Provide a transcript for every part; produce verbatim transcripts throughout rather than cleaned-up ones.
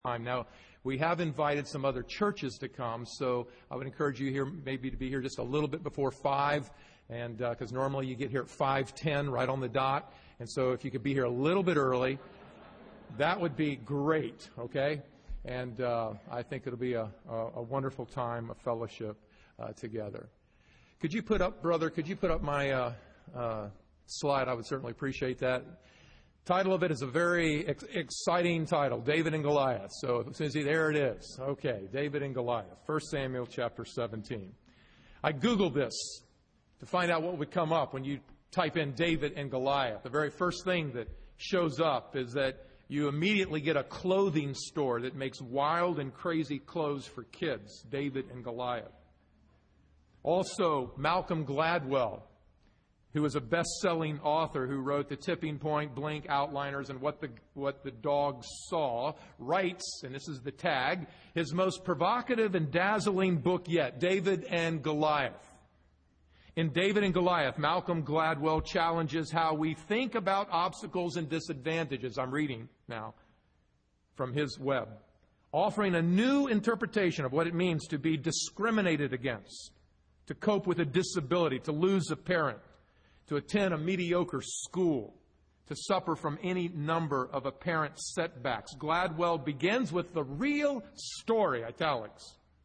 time. Now, we have invited some other churches to come, so I would encourage you here maybe to be here just a little bit before five, and because uh, normally you get here at five ten, right on the dot. And so if you could be here a little bit early, that would be great, okay? And uh, I think it'll be a, a, a wonderful time of fellowship uh, together. Could you put up, brother, could you put up my uh, uh, slide? I would certainly appreciate that. Title of it is a very ex- exciting title, David and Goliath. So as soon as you, there it is. Okay, David and Goliath, First Samuel chapter seventeen. I Googled this to find out what would come up when you type in David and Goliath. The very first thing that shows up is that you immediately get a clothing store that makes wild and crazy clothes for kids, David and Goliath. Also, Malcolm Gladwell, who is a best-selling author who wrote The Tipping Point, Blink, Outliners, and What the, What the Dog Saw, writes, and this is the tag, his most provocative and dazzling book yet, David and Goliath. In David and Goliath, Malcolm Gladwell challenges how we think about obstacles and disadvantages. I'm reading now from his web, offering a new interpretation of what it means to be discriminated against, to cope with a disability, to lose a parent, to attend a mediocre school, to suffer from any number of apparent setbacks. Gladwell begins with the real story, italics,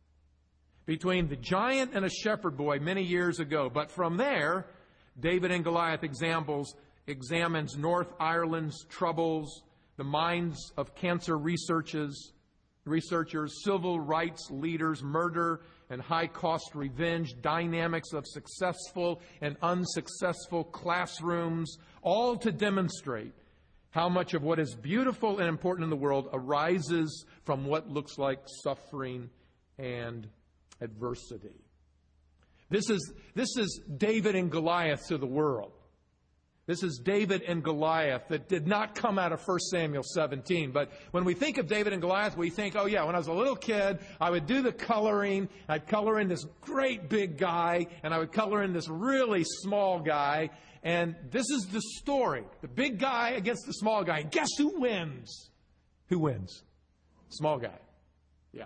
between the giant and a shepherd boy many years ago. But from there, David and Goliath examples, examines North Ireland's troubles, the minds of cancer researchers, researchers, civil rights leaders, murder and high-cost revenge, dynamics of successful and unsuccessful classrooms, all to demonstrate how much of what is beautiful and important in the world arises from what looks like suffering and adversity. This is, this is David and Goliath to the world. This is David and Goliath that did not come out of First Samuel seventeen. But when we think of David and Goliath, we think, oh yeah, when I was a little kid, I would do the coloring. I'd color in this great big guy, and I would color in this really small guy. And this is the story. The big guy against the small guy. Guess who wins? Who wins? Small guy. Yeah.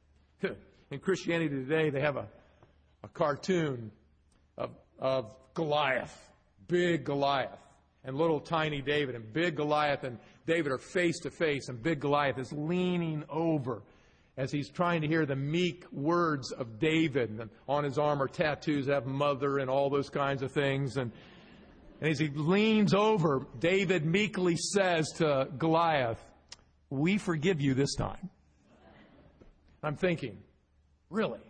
In Christianity today, they have a, a cartoon of, of Goliath. Big Goliath and little tiny David, and big Goliath and David are face to face, and big Goliath is leaning over as he's trying to hear the meek words of David. And on his arm are tattoos that have mother and all those kinds of things. And, and as he leans over, David meekly says to Goliath, "We forgive you this time." I'm thinking, really?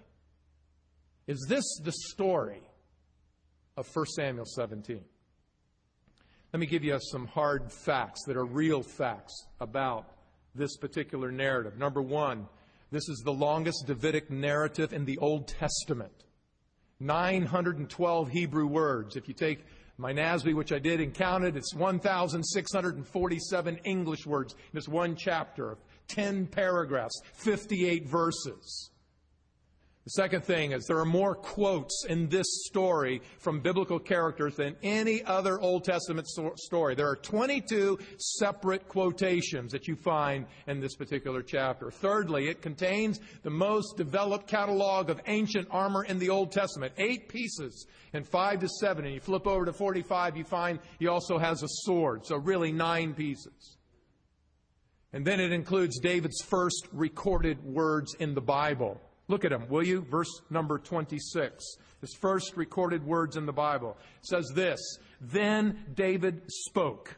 Is this the story of First Samuel seventeen? Let me give you some hard facts that are real facts about this particular narrative. Number one, this is the longest Davidic narrative in the Old Testament. nine hundred twelve Hebrew words. If you take my N A S B, which I did and counted, it's one thousand six hundred forty-seven English words in this one chapter of ten paragraphs, fifty-eight verses. The second thing is there are more quotes in this story from biblical characters than any other Old Testament story. There are twenty-two separate quotations that you find in this particular chapter. Thirdly, it contains the most developed catalog of ancient armor in the Old Testament. Eight pieces in five to seven. And you flip over to forty-five, you find he also has a sword. So really nine pieces. And then it includes David's first recorded words in the Bible. Look at them, will you? Verse number twenty-six. His first recorded words in the Bible. It says this, "Then David spoke.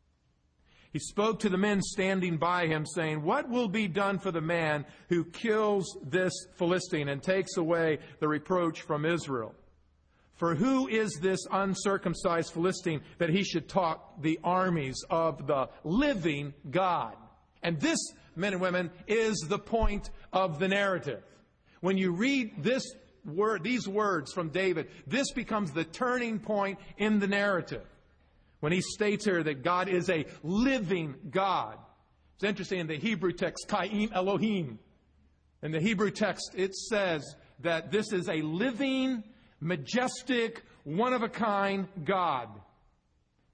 He spoke to the men standing by him, saying, 'What will be done for the man who kills this Philistine and takes away the reproach from Israel? For who is this uncircumcised Philistine that he should talk the armies of the living God?'" And this, men and women, is the point of the narrative. When you read this word, these words from David, this becomes the turning point in the narrative. When he states here that God is a living God. It's interesting in the Hebrew text, Ka'im Elohim. In the Hebrew text, it says that this is a living, majestic, one-of-a-kind God.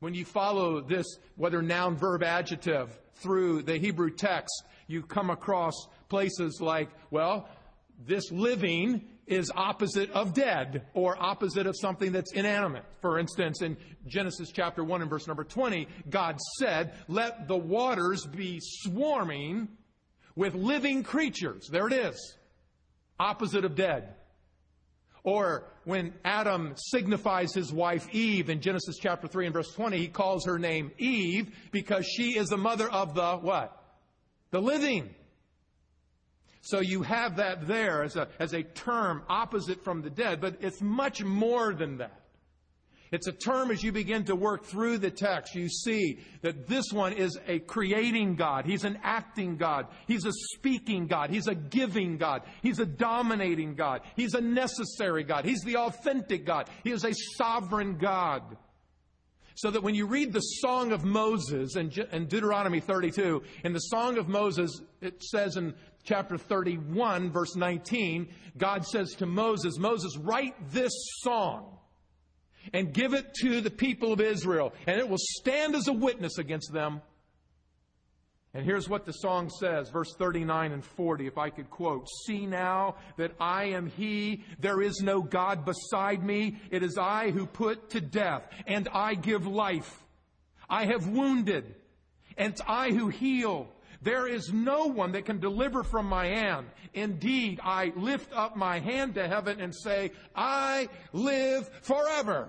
When you follow this, whether noun, verb, adjective, through the Hebrew text, you come across places like, well, this living is opposite of dead, or opposite of something that's inanimate. For instance, in Genesis chapter one and verse number twenty, God said, let the waters be swarming with living creatures. There it is. Opposite of dead. Or when Adam signifies his wife Eve in Genesis chapter three and verse twenty, he calls her name Eve because she is the mother of the what? The living. So you have that there as a, as a term opposite from the dead, but it's much more than that. It's a term as you begin to work through the text, you see that this one is a creating God. He's an acting God. He's a speaking God. He's a giving God. He's a dominating God. He's a necessary God. He's the authentic God. He is a sovereign God. So that when you read the Song of Moses in Deuteronomy thirty-two, in the Song of Moses, it says in chapter thirty-one, verse nineteen, God says to Moses, Moses, write this song and give it to the people of Israel, and it will stand as a witness against them. And here's what the song says, verse thirty-nine and forty, if I could quote. See now that I am He, there is no God beside me. It is I who put to death, and I give life. I have wounded, and it's I who heal. There is no one that can deliver from my hand. Indeed, I lift up my hand to heaven and say, I live forever.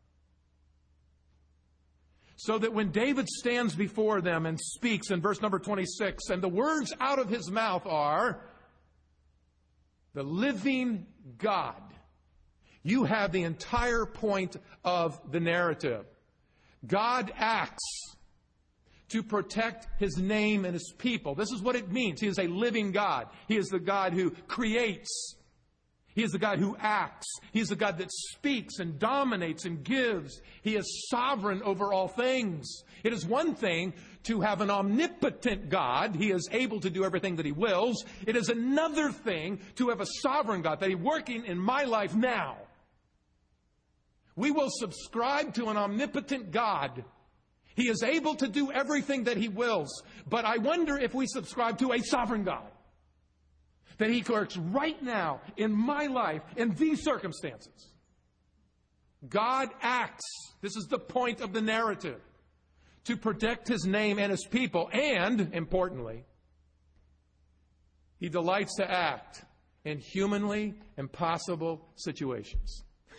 So that when David stands before them and speaks in verse number twenty-six, and the words out of his mouth are, the living God, you have the entire point of the narrative. God acts to protect His name and His people. This is what it means. He is a living God. He is the God who creates. He is the God who acts. He is the God that speaks and dominates and gives. He is sovereign over all things. It is one thing to have an omnipotent God. He is able to do everything that He wills. It is another thing to have a sovereign God that He's working in my life now. We will subscribe to an omnipotent God. He is able to do everything that He wills. But I wonder if we subscribe to a sovereign God. That He works right now in my life in these circumstances. God acts. This is the point of the narrative. To protect His name and His people. And, importantly, He delights to act in humanly impossible situations.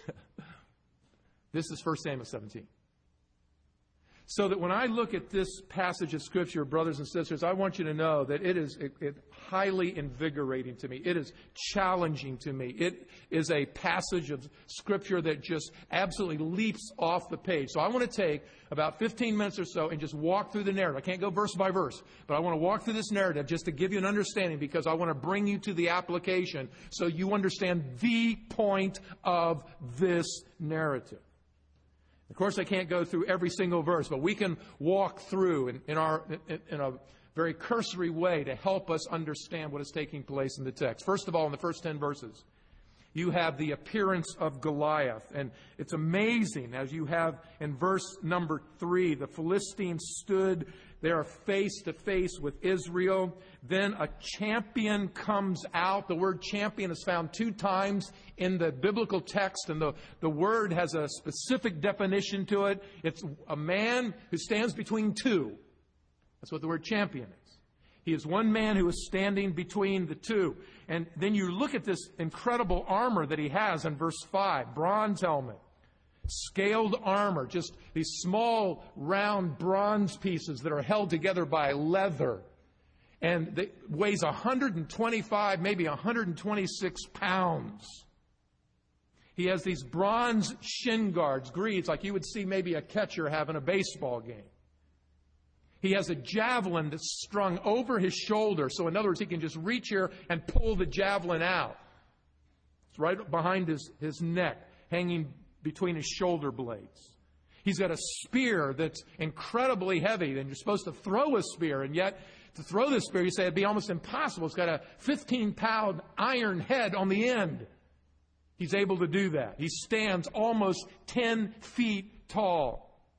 This is First Samuel seventeen. So that when I look at this passage of Scripture, brothers and sisters, I want you to know that it is it, it highly invigorating to me. It is challenging to me. It is a passage of Scripture that just absolutely leaps off the page. So I want to take about fifteen minutes or so and just walk through the narrative. I can't go verse by verse, but I want to walk through this narrative just to give you an understanding, because I want to bring you to the application so you understand the point of this narrative. Of course, I can't go through every single verse, but we can walk through in, in, our, in, in a very cursory way to help us understand what is taking place in the text. First of all, in the first ten verses, you have the appearance of Goliath. And it's amazing, as you have in verse number three, the Philistines stood there face to face with Israel. Then a champion comes out. The word champion is found two times in the biblical text, and the, the word has a specific definition to it. It's a man who stands between two. That's what the word champion is. He is one man who is standing between the two. And then you look at this incredible armor that he has in verse five. Bronze helmet, scaled armor, just these small round bronze pieces that are held together by leather. And it weighs one hundred twenty-five, maybe one hundred twenty-six pounds. He has these bronze shin guards, greaves, like you would see maybe a catcher have in a baseball game. He has a javelin that's strung over his shoulder. So in other words, he can just reach here and pull the javelin out. It's right behind his, his neck, hanging between his shoulder blades. He's got a spear that's incredibly heavy. And you're supposed to throw a spear, and yet to throw this spear, you say it'd be almost impossible. It's got a fifteen-pound iron head on the end. He's able to do that. He stands almost ten feet tall.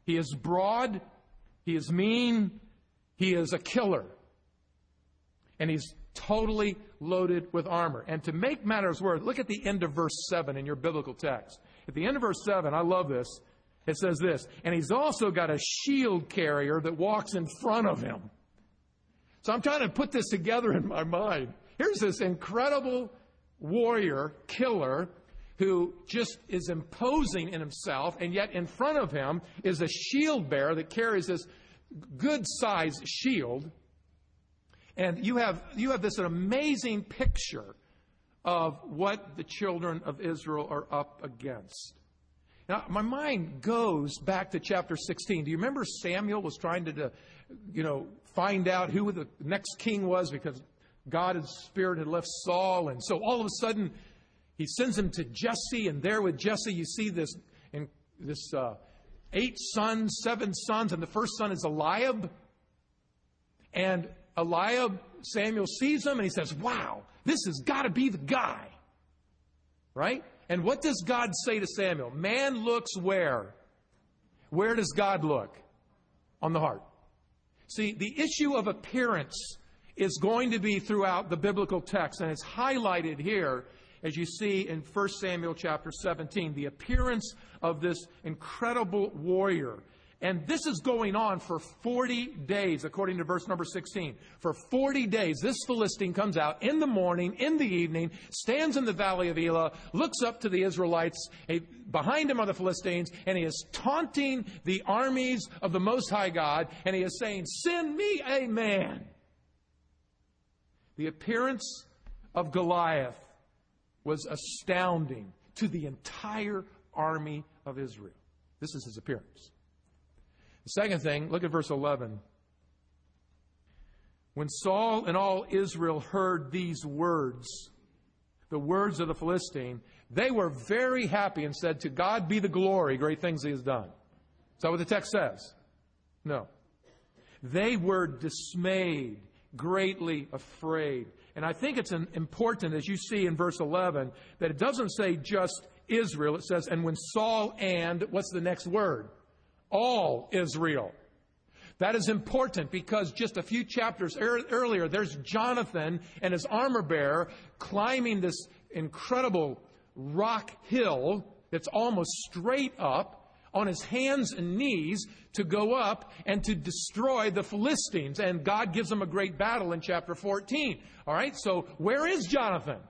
He is broad. He is mean. He is a killer. And he's totally loaded with armor. And to make matters worse, look at the end of verse seven in your biblical text. At the end of verse seven, I love this. It says this, and he's also got a shield carrier that walks in front of him. So I'm trying to put this together in my mind. Here's this incredible warrior, killer, who just is imposing in himself, and yet in front of him is a shield bearer that carries this good-sized shield. And you have you have this amazing picture of what the children of Israel are up against. Now, my mind goes back to chapter sixteen. Do you remember Samuel was trying to, you know, find out who the next king was because God's Spirit had left Saul, and so all of a sudden he sends him to Jesse, and there with Jesse you see this in this uh, eight sons, seven sons, and the first son is Eliab. And Eliab, Samuel sees him and he says, wow, this has got to be the guy. Right? And what does God say to Samuel? Man looks where? Where does God look? On the heart. See, the issue of appearance is going to be throughout the biblical text, and it's highlighted here as you see in First Samuel chapter seventeen, the appearance of this incredible warrior. And this is going on for forty days, according to verse number sixteen. For forty days, this Philistine comes out in the morning, in the evening, stands in the valley of Elah, looks up to the Israelites. Behind him are the Philistines, and he is taunting the armies of the Most High God, and he is saying, send me a man. The appearance of Goliath was astounding to the entire army of Israel. This is his appearance. The second thing, look at verse eleven. When Saul and all Israel heard these words, the words of the Philistine, they were very happy and said, to God be the glory, great things he has done. Is that what the text says? No. They were dismayed, greatly afraid. And I think it's important, as you see in verse eleven, that it doesn't say just Israel. It says, and when Saul and, what's the next word? All Israel. That is important because just a few chapters er- earlier, there's Jonathan and his armor bearer climbing this incredible rock hill that's almost straight up on his hands and knees to go up and to destroy the Philistines. And God gives them a great battle in chapter fourteen. All right, so where is Jonathan?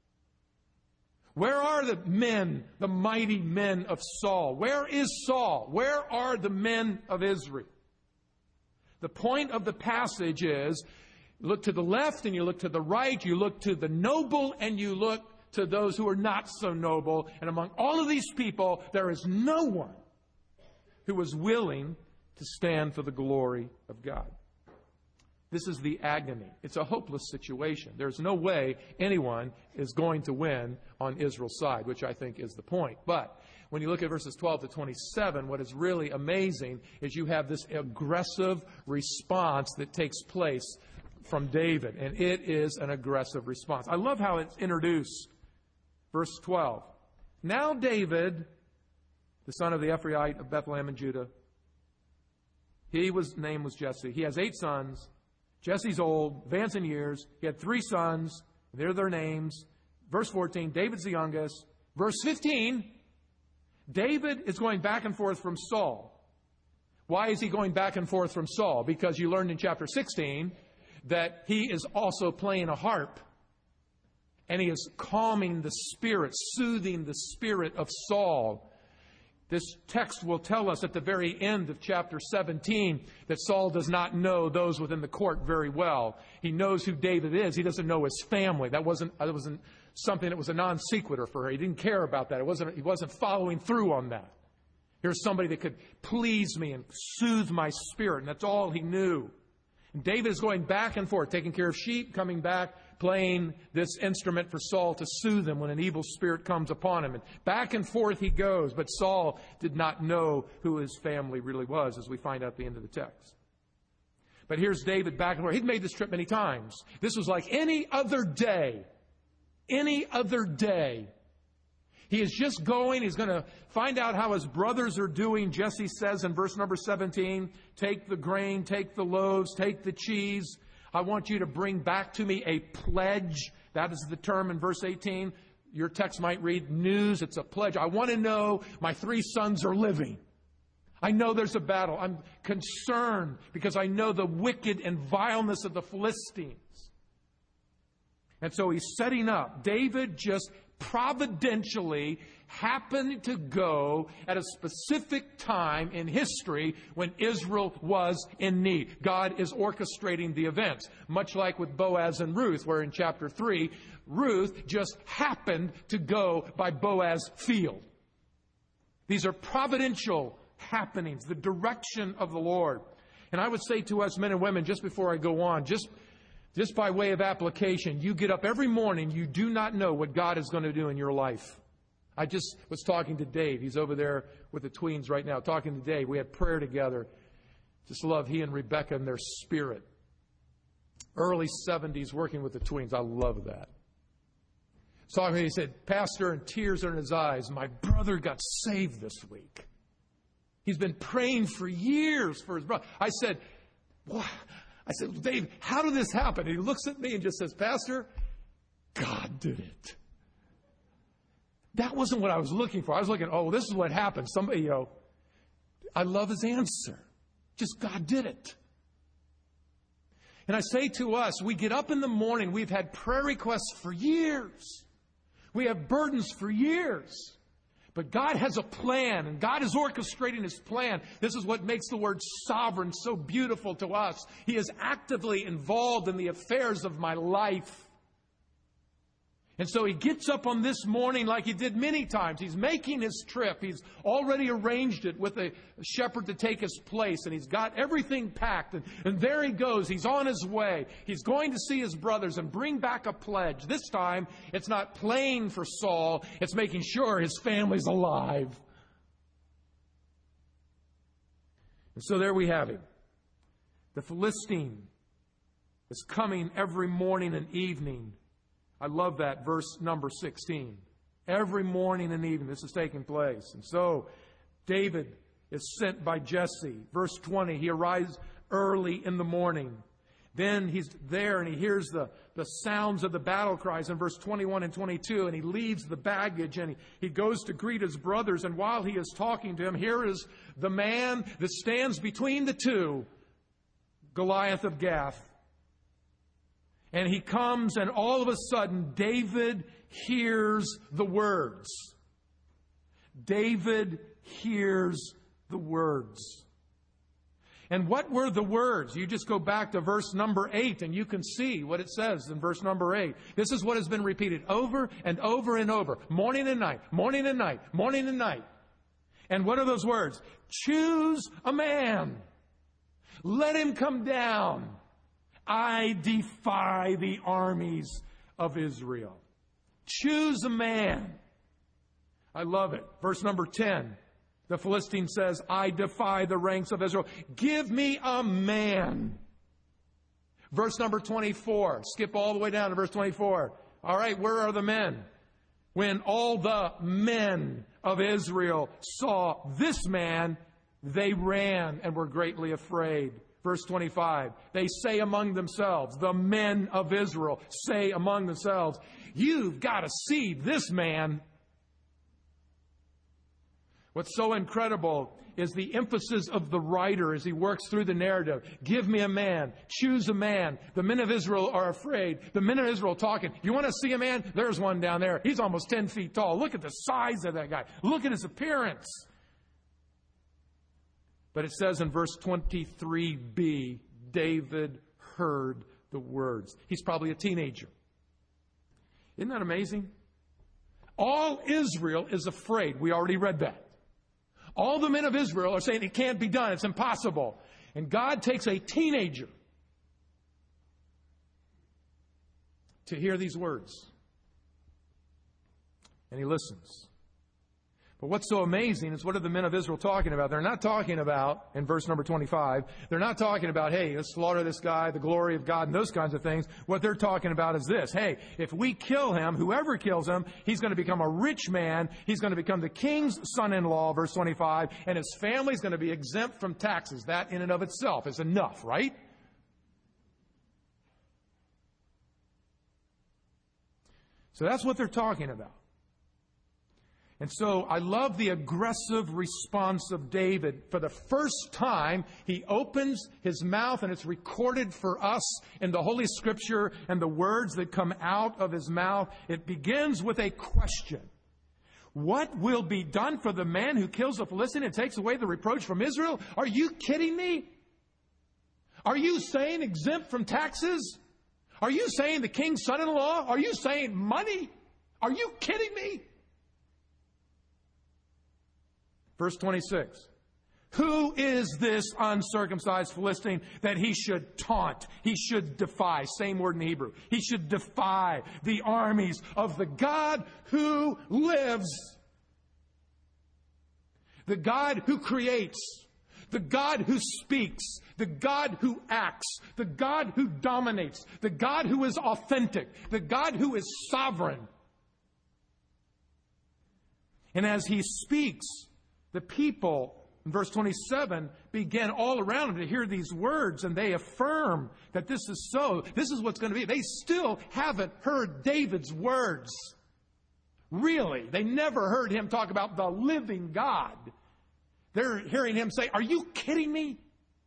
Where are the men, the mighty men of Saul? Where is Saul? Where are the men of Israel? The point of the passage is, you look to the left and you look to the right, you look to the noble and you look to those who are not so noble. And among all of these people, there is no one who is willing to stand for the glory of God. This is the agony. It's a hopeless situation. There's no way anyone is going to win on Israel's side, which I think is the point. But when you look at verses twelve to twenty-seven, what is really amazing is you have this aggressive response that takes place from David. And it is an aggressive response. I love how it's introduced. Verse twelve. Now David, the son of the Ephraite of Bethlehem in Judah, he was name was Jesse. He has eight sons. Jesse's old, advanced in years. He had three sons. They're their names. Verse fourteen, David's the youngest. Verse fifteen, David is going back and forth from Saul. Why is he going back and forth from Saul? Because you learned in chapter sixteen that he is also playing a harp. And he is calming the spirit, soothing the spirit of Saul. This text will tell us at the very end of chapter seventeen that Saul does not know those within the court very well. He knows who David is. He doesn't know his family. That wasn't, that wasn't something that was a non sequitur for her. He didn't care about that. It wasn't, he wasn't following through on that. Here's somebody that could please me and soothe my spirit, and that's all he knew. And David is going back and forth, taking care of sheep, coming back, playing this instrument for Saul to soothe him when an evil spirit comes upon him. And back and forth he goes, but Saul did not know who his family really was, as we find out at the end of the text. But here's David back and forth. He'd made this trip many times. This was like any other day. Any other day. He is just going. He's going to find out how his brothers are doing. Jesse says in verse number seventeen, take the grain, take the loaves, take the cheese. I want you to bring back to me a pledge. That is the term in verse eighteen. Your text might read news. It's a pledge. I want to know my three sons are living. I know there's a battle. I'm concerned because I know the wicked and vileness of the Philistines. And so he's setting up. David just providentially happened to go at a specific time in history when Israel was in need. God is orchestrating the events, much like with Boaz and Ruth, where in chapter three, Ruth just happened to go by Boaz's field. These are providential happenings, the direction of the Lord. And I would say to us men and women, just before I go on, just Just by way of application, you get up every morning, you do not know what God is going to do in your life. I just was talking to Dave. He's over there with the tweens right now. Talking to Dave. We had prayer together. Just love he and Rebecca and their spirit. Early seventies working with the tweens. I love that. So he said, Pastor, and tears are in his eyes, my brother got saved this week. He's been praying for years for his brother. I said, what? I said, Dave, how did this happen? And he looks at me and just says, Pastor, God did it. That wasn't what I was looking for. I was looking, oh, this is what happened. Somebody, you know, I love his answer. Just God did it. And I say to us, we get up in the morning. We've had prayer requests for years. We have burdens for years. But God has a plan, and God is orchestrating His plan. This is what makes the word sovereign so beautiful to us. He is actively involved in the affairs of my life. And so he gets up on this morning like he did many times. He's making his trip. He's already arranged it with a shepherd to take his place. And he's got everything packed. And, and there he goes. He's on his way. He's going to see his brothers and bring back a pledge. This time, it's not playing for Saul. It's making sure his family's alive. And so there we have it. The Philistine is coming every morning and evening. I love that, verse number sixteen. Every morning and evening this is taking place. And so David is sent by Jesse. Verse twenty, he arrives early in the morning. Then he's there and he hears the, the sounds of the battle cries in verse twenty-one and twenty-two. And he leaves the baggage and he, he goes to greet his brothers. And while he is talking to him, here is the man that stands between the two, Goliath of Gath. And he comes, and all of a sudden, David hears the words. David hears the words. And what were the words? You just go back to verse number eight, and you can see what it says in verse number eight. This is what has been repeated over and over and over. Morning and night, morning and night, morning and night. And what are those words? Choose a man. Let him come down. I defy the armies of Israel. Choose a man. I love it. Verse number ten. The Philistine says, I defy the ranks of Israel. Give me a man. Verse number twenty-four. Skip all the way down to verse twenty-four. All right, where are the men? When all the men of Israel saw this man, they ran and were greatly afraid. Verse twenty-five, they say among themselves, the men of Israel say among themselves, you've got to see this man. What's so incredible is the emphasis of the writer as he works through the narrative. Give me a man. Choose a man. The men of Israel are afraid. The men of Israel talking. You want to see a man? There's one down there. He's almost ten feet tall. Look at the size of that guy. Look at his appearance. But it says in verse twenty-three b, David heard the words. He's probably a teenager. Isn't that amazing? All Israel is afraid. We already read that. All the men of Israel are saying it can't be done. It's impossible. And God takes a teenager to hear these words. And he listens. But what's so amazing is what are the men of Israel talking about? They're not talking about, in verse number twenty-five, they're not talking about, hey, let's slaughter this guy, the glory of God, and those kinds of things. What they're talking about is this. Hey, if we kill him, whoever kills him, he's going to become a rich man. He's going to become the king's son-in-law, verse twenty-five, and his family's going to be exempt from taxes. That in and of itself is enough, right? So that's what they're talking about. And so I love the aggressive response of David. For the first time, he opens his mouth, and it's recorded for us in the Holy Scripture, and the words that come out of his mouth. It begins with a question. What will be done for the man who kills the Philistine and takes away the reproach from Israel? Are you kidding me? Are you saying exempt from taxes? Are you saying the king's son-in-law? Are you saying money? Are you kidding me? Verse twenty-six. Who is this uncircumcised Philistine that he should taunt? He should defy. Same word in Hebrew. He should defy the armies of the God who lives. The God who creates. The God who speaks. The God who acts. The God who dominates. The God who is authentic. The God who is sovereign. And as he speaks, the people, in verse twenty-seven, begin all around him to hear these words, and they affirm that this is so. This is what's going to be. They still haven't heard David's words. Really. They never heard him talk about the living God. They're hearing him say, are you kidding me?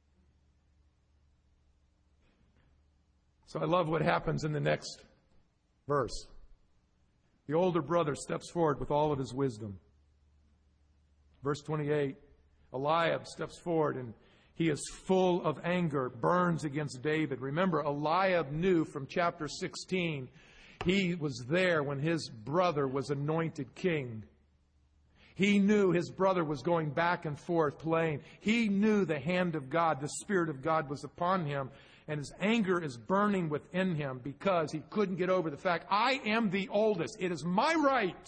So I love what happens in the next verse. The older brother steps forward with all of his wisdom. Verse twenty-eight, Eliab steps forward, and he is full of anger, burns against David. Remember, Eliab knew from chapter sixteen, he was there when his brother was anointed king. He knew his brother was going back and forth playing. He knew the hand of God, the Spirit of God was upon him, and his anger is burning within him because he couldn't get over the fact, I am the oldest. It is my right.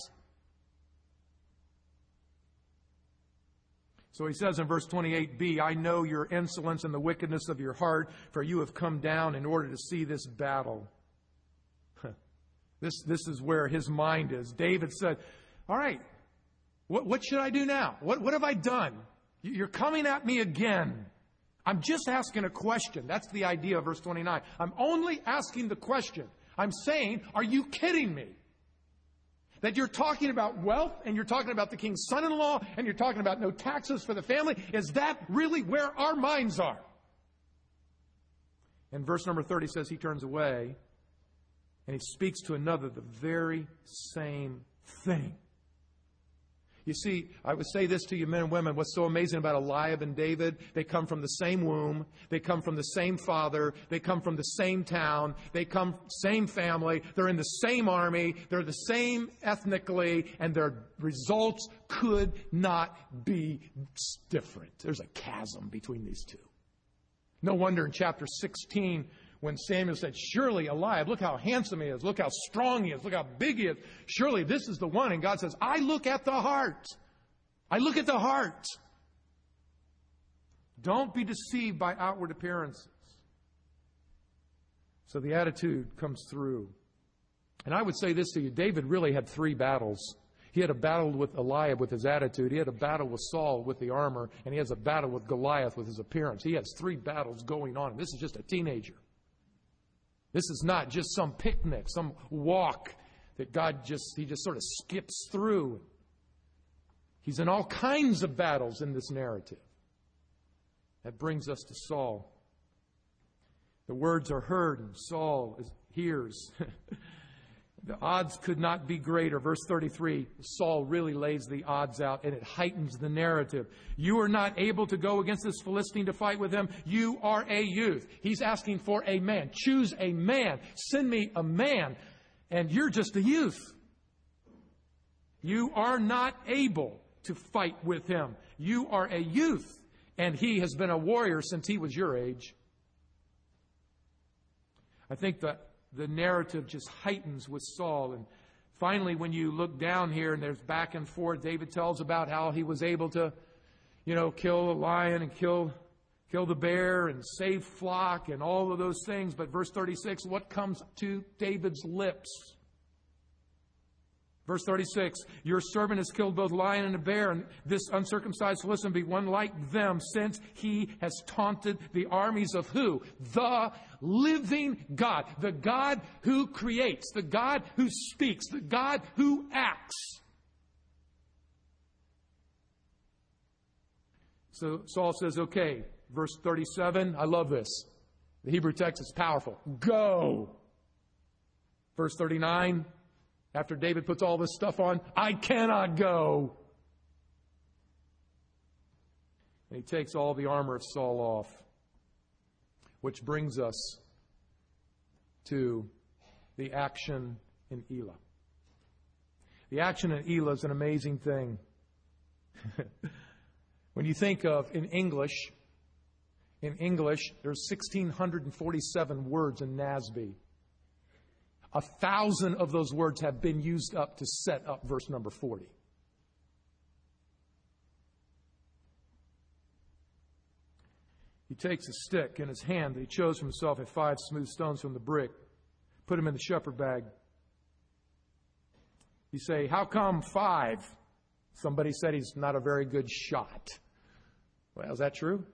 So he says in verse twenty-eight b, I know your insolence and the wickedness of your heart, for you have come down in order to see this battle. This, this is where his mind is. David said, all right, what, what should I do now? What, what have I done? You're coming at me again. I'm just asking a question. That's the idea of verse twenty-nine. I'm only asking the question. I'm saying, are you kidding me? That you're talking about wealth, and you're talking about the king's son-in-law, and you're talking about no taxes for the family. Is that really where our minds are? And verse number thirty says he turns away, and he speaks to another the very same thing. You see, I would say this to you men and women, what's so amazing about Eliab and David, they come from the same womb, they come from the same father, they come from the same town, they come same family, they're in the same army, they're the same ethnically, and their results could not be different. There's a chasm between these two. No wonder in chapter sixteen, when Samuel said, surely Eliab, look how handsome he is, look how strong he is, look how big he is. Surely this is the one. And God says, I look at the heart. I look at the heart. Don't be deceived by outward appearances. So the attitude comes through. And I would say this to you, David really had three battles. He had a battle with Eliab with his attitude. He had a battle with Saul with the armor. And he has a battle with Goliath with his appearance. He has three battles going on. And this is just a teenager. This is not just some picnic, some walk that God just, he just sort of skips through. He's in all kinds of battles in this narrative. That brings us to Saul. The words are heard and Saul is, hears. The odds could not be greater. Verse thirty-three, Saul really lays the odds out, and it heightens the narrative. You are not able to go against this Philistine to fight with him. You are a youth. He's asking for a man. Choose a man. Send me a man. And you're just a youth. You are not able to fight with him. You are a youth, and he has been a warrior since he was your age. I think that the narrative just heightens with Saul. And finally, when you look down here and there's back and forth, David tells about how he was able to, you know, kill a lion and kill, kill the bear and save flock and all of those things. But verse thirty-six, what comes to David's lips? Verse thirty-six, your servant has killed both lion and a bear, and this uncircumcised Philistine be one like them, since he has taunted the armies of who? The living God. The God who creates. The God who speaks. The God who acts. So Saul says, okay, verse thirty-seven, I love this. The Hebrew text is powerful. Go. Verse thirty-nine, after David puts all this stuff on, I cannot go. And he takes all the armor of Saul off. Which brings us to the action in Elah. The action in Elah is an amazing thing. When you think of, in English, in English, there's one thousand six hundred forty-seven words in N A S B. A thousand of those words have been used up to set up verse number forty. He takes a stick in his hand that he chose for himself and five smooth stones from the brick, put them in the shepherd bag. You say, how come five? Somebody said he's not a very good shot. Well, is that true?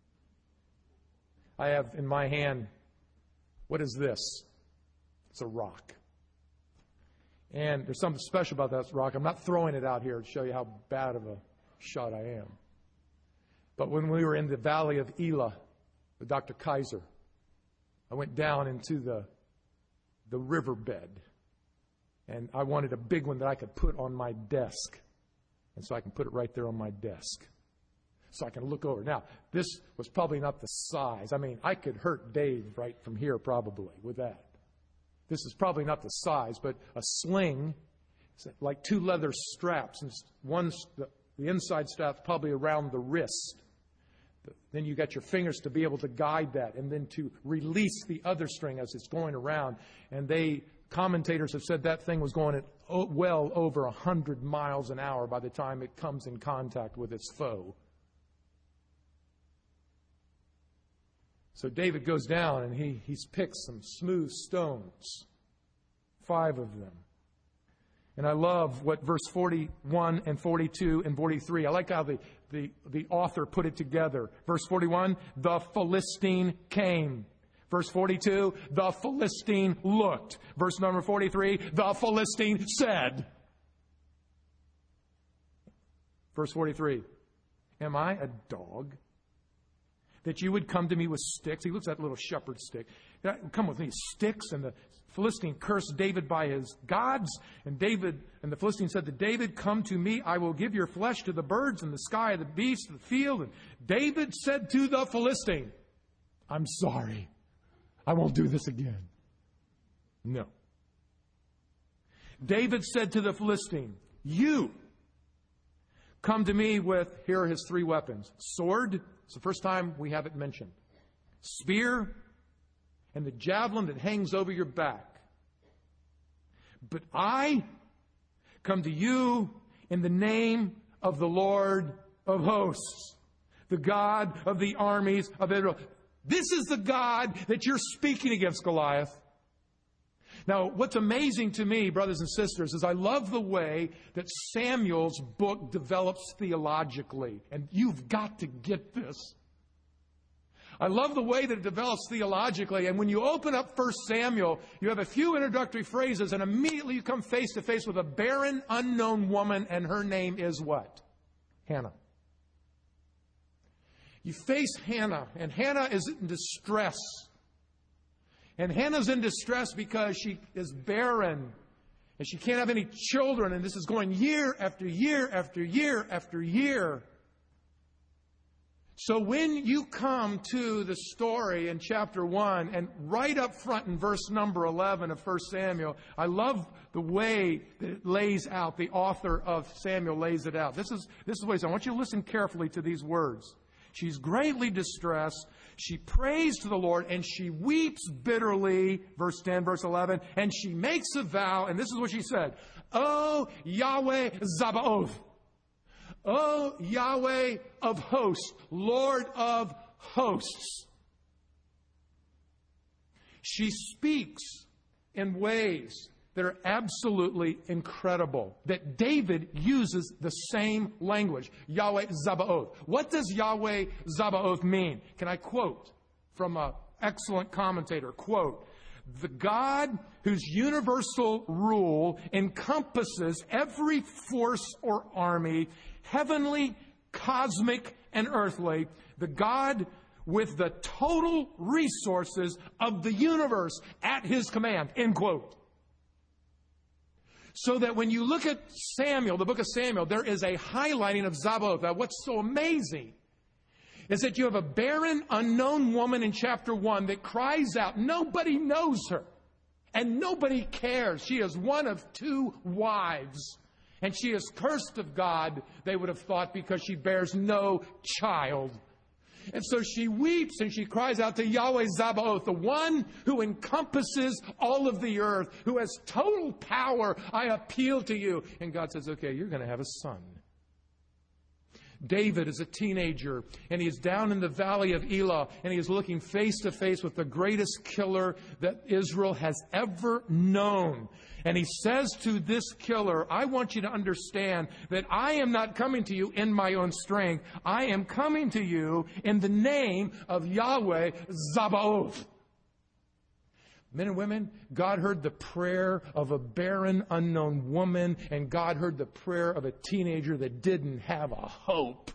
I have in my hand, what is this? It's a rock. And there's something special about that rock. I'm not throwing it out here to show you how bad of a shot I am. But when we were in the valley of Elah with Doctor Kaiser, I went down into the, the riverbed. And I wanted a big one that I could put on my desk. And so I can put it right there on my desk. So I can look over. Now, this was probably not the size. I mean, I could hurt Dave right from here probably with that. This is probably not the size, but a sling, like two leather straps. And one, the, the inside strap's probably around the wrist. Then you got your fingers to be able to guide that and then to release the other string as it's going around. And they, commentators have said that thing was going at well over one hundred miles an hour by the time it comes in contact with its foe. So David goes down and he, he's picked some smooth stones, five of them. And I love what verse forty-one and forty-two and forty-three, I like how the, the, the author put it together. Verse forty-one, the Philistine came. Verse forty-two, the Philistine looked. Verse number forty-three, the Philistine said. Verse forty-three, am I a dog that you would come to me with sticks? He looks at that little shepherd stick. Come with me, sticks. And the Philistine cursed David by his gods. And David and the Philistine said to David, come to me, I will give your flesh to the birds and the sky, the beasts of the field. And David said to the Philistine, I'm sorry. I won't do this again. No. David said to the Philistine, you come to me with, here are his three weapons. Sword, it's the first time we have it mentioned. Spear, and the javelin that hangs over your back. But I come to you in the name of the Lord of hosts, the God of the armies of Israel. This is the God that you're speaking against, Goliath. Now, what's amazing to me, brothers and sisters, is I love the way that Samuel's book develops theologically. And you've got to get this. I love the way that it develops theologically. And when you open up First Samuel, you have a few introductory phrases, and immediately you come face to face with a barren, unknown woman, and her name is what? Hannah. You face Hannah, and Hannah is in distress. And Hannah's in distress because she is barren, and she can't have any children, and this is going year after year after year after year. So when you come to the story in chapter one, and right up front in verse number eleven of First Samuel, I love the way that it lays out, the author of Samuel lays it out. This is, this is what he says. I want you to listen carefully to these words. She's greatly distressed. She prays to the Lord, and she weeps bitterly, verse ten, verse eleven, and she makes a vow, and this is what she said, "O Yahweh Zabaoth, O Yahweh of hosts, Lord of hosts." She speaks in ways that are absolutely incredible, that David uses the same language, Yahweh Zabaoth. What does Yahweh Zabaoth mean? Can I quote from an excellent commentator? Quote, "The God whose universal rule encompasses every force or army, heavenly, cosmic, and earthly, the God with the total resources of the universe at his command," end quote. So that when you look at Samuel, the book of Samuel, there is a highlighting of Zabaoth. Now, what's so amazing is that you have a barren, unknown woman in chapter one that cries out. Nobody knows her, and nobody cares. She is one of two wives, and she is cursed of God, they would have thought, because she bears no child. And so she weeps and she cries out to Yahweh Zabaoth, the one who encompasses all of the earth, who has total power. I appeal to you. And God says, okay, you're going to have a son. David is a teenager, and he is down in the valley of Elah, and he is looking face to face with the greatest killer that Israel has ever known. And he says to this killer, I want you to understand that I am not coming to you in my own strength. I am coming to you in the name of Yahweh Zabaoth. Men and women, God heard the prayer of a barren, unknown woman, and God heard the prayer of a teenager that didn't have a hope.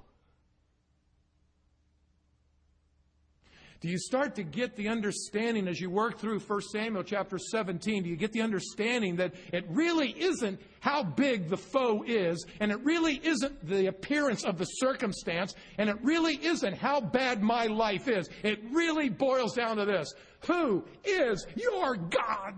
Do you start to get the understanding as you work through First Samuel chapter seventeen? Do you get the understanding that it really isn't how big the foe is, and it really isn't the appearance of the circumstance, and it really isn't how bad my life is. It really boils down to this. Who is your God?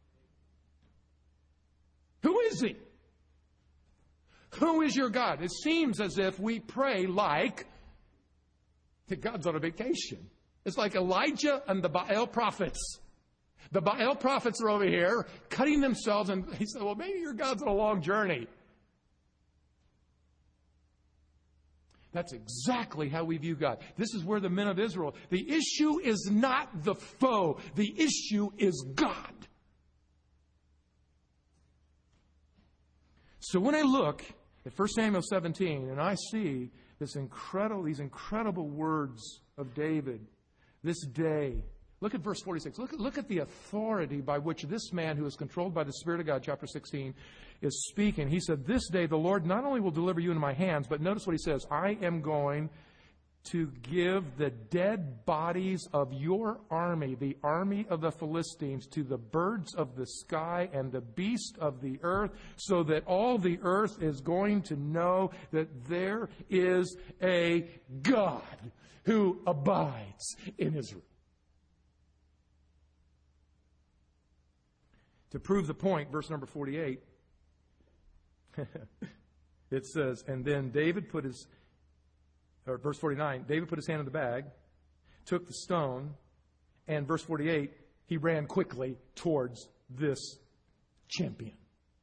Who is He? Who is your God? It seems as if we pray like that God's on a vacation. It's like Elijah and the Baal prophets. The Baal prophets are over here cutting themselves, and he said, well, maybe your God's on a long journey. That's exactly how we view God. This is where the men of Israel, the issue is not the foe. The issue is God. So when I look at First Samuel seventeen, and I see this incredible, these incredible words of David, this day. Look at verse forty-six. Look at, look at the authority by which this man who is controlled by the Spirit of God, chapter sixteen, is speaking. He said, this day the Lord not only will deliver you into my hands, but notice what he says, I am going to give the dead bodies of your army, the army of the Philistines, to the birds of the sky and the beasts of the earth, so that all the earth is going to know that there is a God who abides in Israel. To prove the point, verse number forty-eight, it says, and then David put his, or verse forty-nine, David put his hand in the bag, took the stone, and verse forty-eight, he ran quickly towards this champion.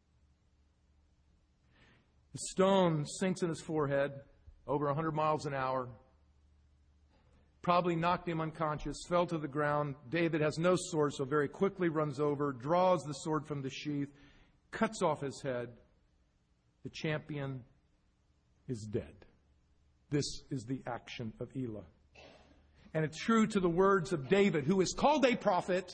The stone sinks in his forehead, over one hundred miles an hour. Probably knocked him unconscious, fell to the ground. David has no sword, so very quickly runs over, draws the sword from the sheath, cuts off his head. The champion is dead. This is the action of Elah. And it's true to the words of David, who is called a prophet.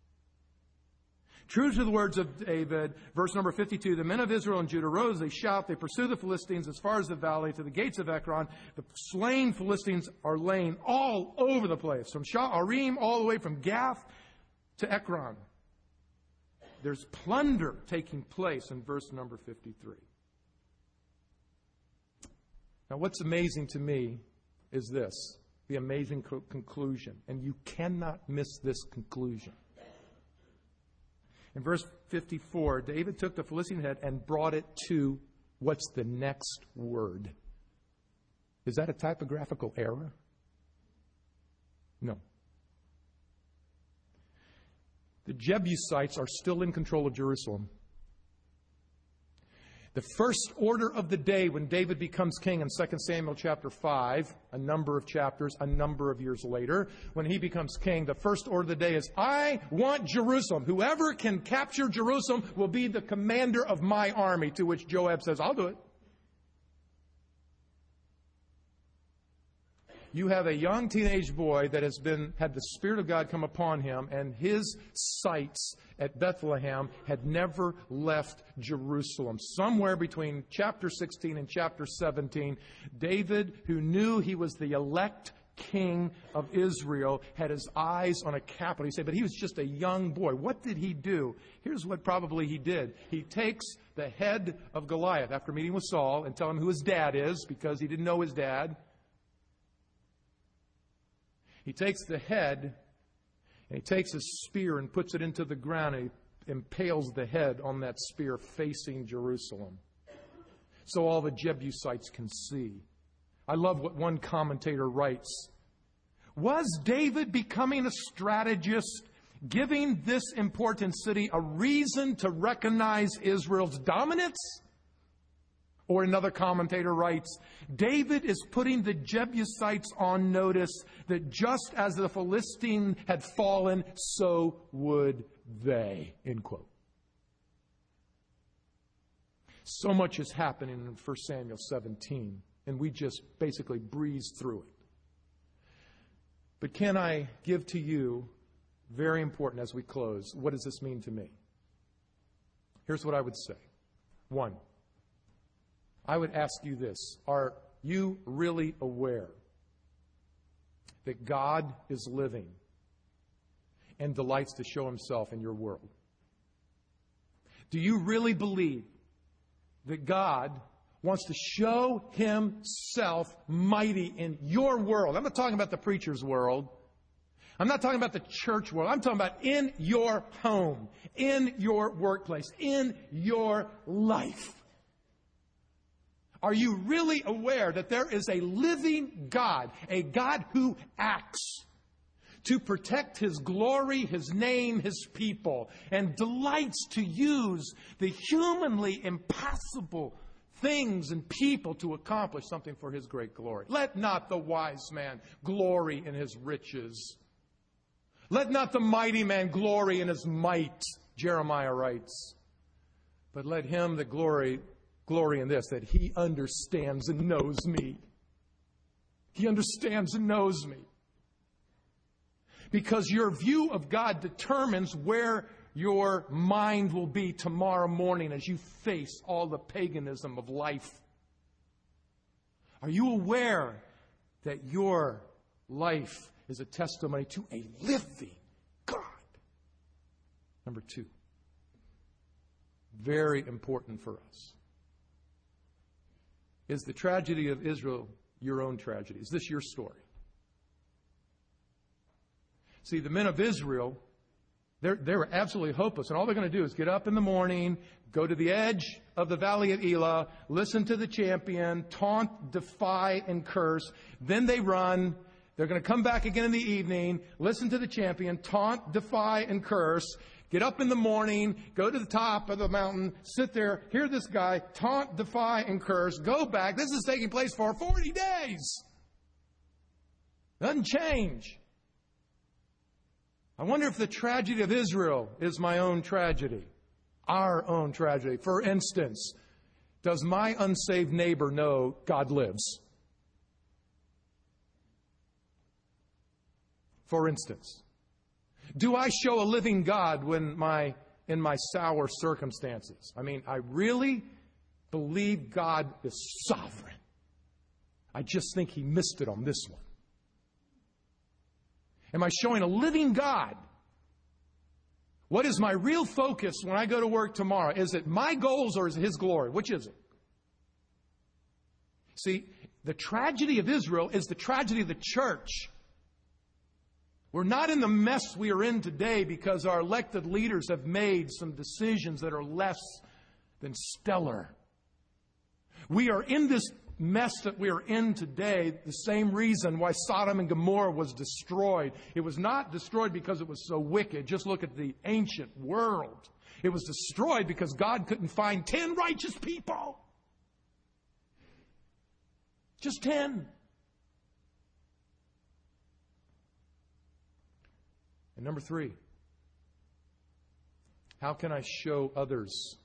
True to the words of David, verse number fifty-two, the men of Israel and Judah rose, they shout, they pursue the Philistines as far as the valley to the gates of Ekron. The slain Philistines are laying all over the place, from Sha'arim all the way from Gath to Ekron. There's plunder taking place in verse number fifty-three. Now, what's amazing to me is this, the amazing co- conclusion, and you cannot miss this conclusion. In verse fifty-four, David took the Philistine head and brought it to what's the next word? Is that a typographical error? No. The Jebusites are still in control of Jerusalem. The first order of the day when David becomes king in Second Samuel chapter five, a number of chapters, a number of years later, when he becomes king, the first order of the day is, I want Jerusalem. Whoever can capture Jerusalem will be the commander of my army, to which Joab says, I'll do it. You have a young teenage boy that has been had the Spirit of God come upon him, and his sights at Bethlehem had never left Jerusalem. Somewhere between chapter sixteen and chapter seventeen, David, who knew he was the elect king of Israel, had his eyes on a capital. He said, but he was just a young boy. What did he do? Here's what probably he did. He takes the head of Goliath after meeting with Saul and telling him who his dad is, because he didn't know his dad. He takes the head, and he takes his spear and puts it into the ground, and he impales the head on that spear facing Jerusalem, so all the Jebusites can see. I love what one commentator writes. Was David becoming a strategist, giving this important city a reason to recognize Israel's dominance? Or another commentator writes, David is putting the Jebusites on notice that just as the Philistine had fallen, so would they. End quote. So much is happening in First Samuel seventeen, and we just basically breeze through it. But can I give to you, very important as we close, what does this mean to me? Here's what I would say. One, I would ask you this. Are you really aware that God is living and delights to show himself in your world? Do you really believe that God wants to show himself mighty in your world? I'm not talking about the preacher's world. I'm not talking about the church world. I'm talking about in your home, in your workplace, in your life. Are you really aware that there is a living God, a God who acts to protect his glory, his name, his people, and delights to use the humanly impossible things and people to accomplish something for his great glory? Let not the wise man glory in his riches. Let not the mighty man glory in his might, Jeremiah writes. But let him that glory Glory in this, that he understands and knows me. He understands and knows me. Because your view of God determines where your mind will be tomorrow morning as you face all the paganism of life. Are you aware that your life is a testimony to a living God? Number two, very important for us. Is the tragedy of Israel your own tragedy? Is this your story? See, the men of Israel, they're, they're absolutely hopeless. And all they're going to do is get up in the morning, go to the edge of the valley of Elah, listen to the champion, taunt, defy, and curse. Then they run. They're going to come back again in the evening, listen to the champion, taunt, defy, and curse. Get up in the morning, go to the top of the mountain, sit there, hear this guy, taunt, defy, and curse, go back. This is taking place for forty days. Doesn't change. I wonder if the tragedy of Israel is my own tragedy, our own tragedy. For instance, does my unsaved neighbor know God lives? For instance. Do I show a living God when my in my sour circumstances? I mean, I really believe God is sovereign. I just think he missed it on this one. Am I showing a living God? What is my real focus when I go to work tomorrow? Is it my goals or is it his glory? Which is it? See, the tragedy of Israel is the tragedy of the church. We're not in the mess we are in today because our elected leaders have made some decisions that are less than stellar. We are in this mess that we are in today, the same reason why Sodom and Gomorrah was destroyed. It was not destroyed because it was so wicked. Just look at the ancient world. It was destroyed because God couldn't find ten righteous people. Just ten. And number three, how can I show others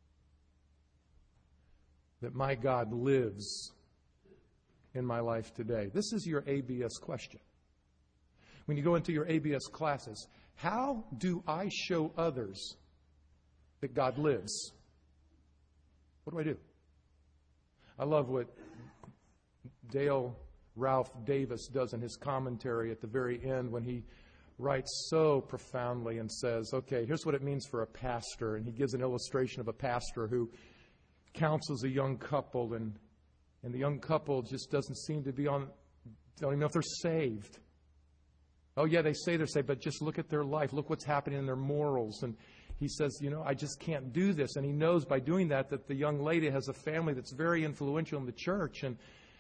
that my God lives in my life today? This is your A B S question. When you go into your A B S classes, how do I show others that God lives? What do I do? I love what Dale Ralph Davis does in his commentary at the very end when he writes so profoundly and says, okay, here's what it means for a pastor. And he gives an illustration of a pastor who counsels a young couple, and and the young couple just doesn't seem to be on, don't even know if they're saved. Oh, yeah, they say they're saved, but just look at their life. Look what's happening in their morals. And he says, you know, I just can't do this. And he knows by doing that that the young lady has a family that's very influential in the church. And,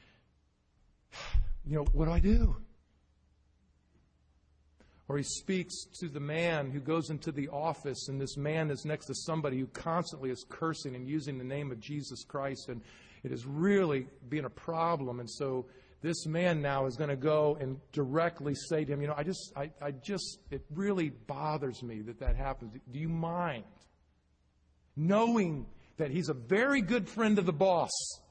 you know, what do I do? Or he speaks to the man who goes into the office, and this man is next to somebody who constantly is cursing and using the name of Jesus Christ, and it is really being a problem. And so this man now is going to go and directly say to him, you know, I just, I, I just, it really bothers me that that happens. Do you mind? Knowing that he's a very good friend of the boss,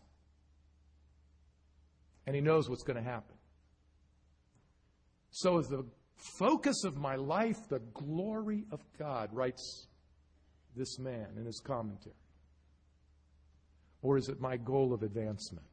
and he knows what's going to happen. So is the focus of my life the glory of God, writes this man in his commentary? Or is it my goal of advancement?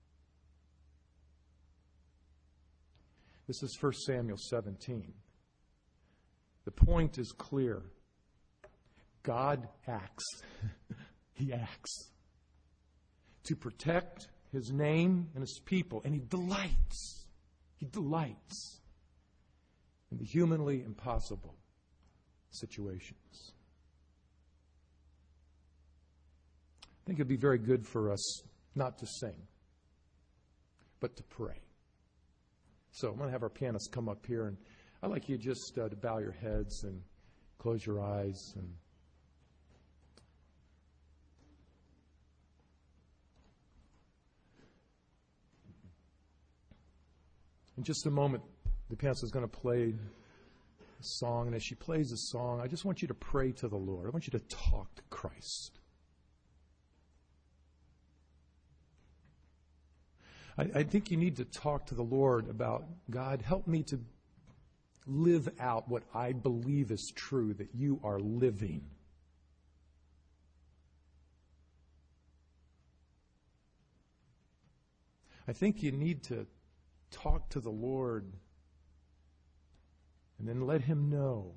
This is First Samuel seventeen. The point is clear. God acts. He acts to protect His name and His people, and He delights. He delights in the humanly impossible situations. I think it would be very good for us not to sing, but to pray. So I'm going to have our pianists come up here, and I'd like you just uh, to bow your heads and close your eyes. And in just a moment, the pianist is going to play a song, and as she plays the song, I just want you to pray to the Lord. I want you to talk to Christ. I, I think you need to talk to the Lord about, God, help me to live out what I believe is true, that you are living. I think you need to talk to the Lord and then let Him know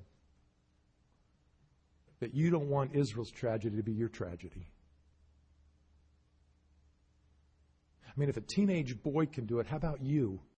that you don't want Israel's tragedy to be your tragedy. I mean, if a teenage boy can do it, how about you?